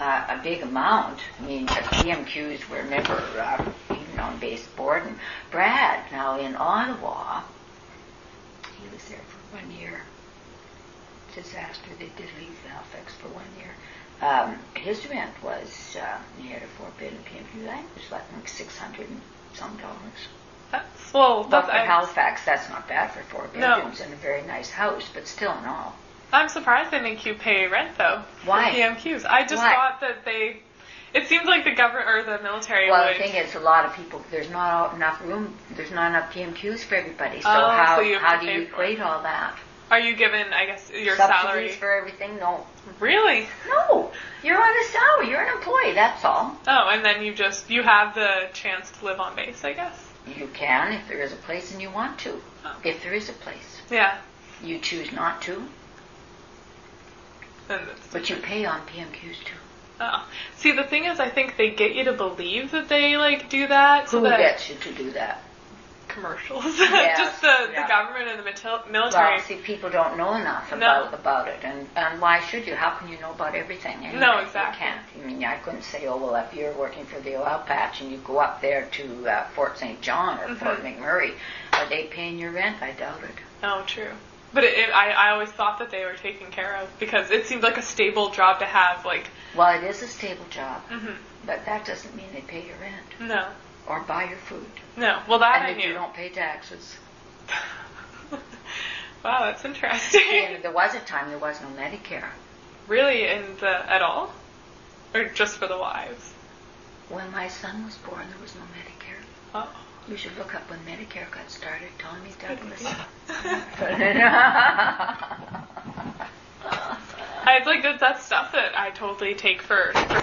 a big amount. I mean, the PMQs were never even on base board. And Brad, now in Ottawa, he was there for 1 year. Disaster. They did leave Halifax for 1 year. His rent was, he had a 4-bedroom PMQ. I think it was like $600 and some dollars. But for Halifax, that's not bad for 4 bedrooms and a very nice house, but still no. I'm surprised they make you pay rent though. Why? For PMQs. I just thought that it seems like the government or the military Well, the thing is, a lot of people, there's not enough room, there's not enough PMQs for everybody, so how do you equate all that? Are you given, I guess, your Subsidies salary? For everything? No. Really? No. You're on a salary. You're an employee, that's all. Oh, and then you have the chance to live on base, I guess? You can if there is a place and you want to. Oh. If there is a place. Yeah. You choose not to. But you pay on PMQs too. Oh. See, the thing is, I think they get you to believe that they, do that. Who gets you to do that? Commercials. Yes, just the government and the military. Well, see, people don't know enough about it. And why should you? How can you know about everything? Anyway? No, exactly. You can't. I mean, I couldn't say, if you're working for the oil patch and you go up there to Fort St. John or Fort McMurray, are they paying your rent? I doubt it. Oh, true. But I always thought that they were taken care of because it seemed like a stable job to have. Well, it is a stable job, mm-hmm. but that doesn't mean they pay your rent. No. Or buy your food. No. Well, that and I knew. You don't pay taxes. Wow, that's interesting. And there was a time there was no Medicare. Really? At all? Or just for the wives? When my son was born, there was no Medicare. Oh. You should look up when Medicare got started, Tommy Douglas. It's like that stuff that I totally take for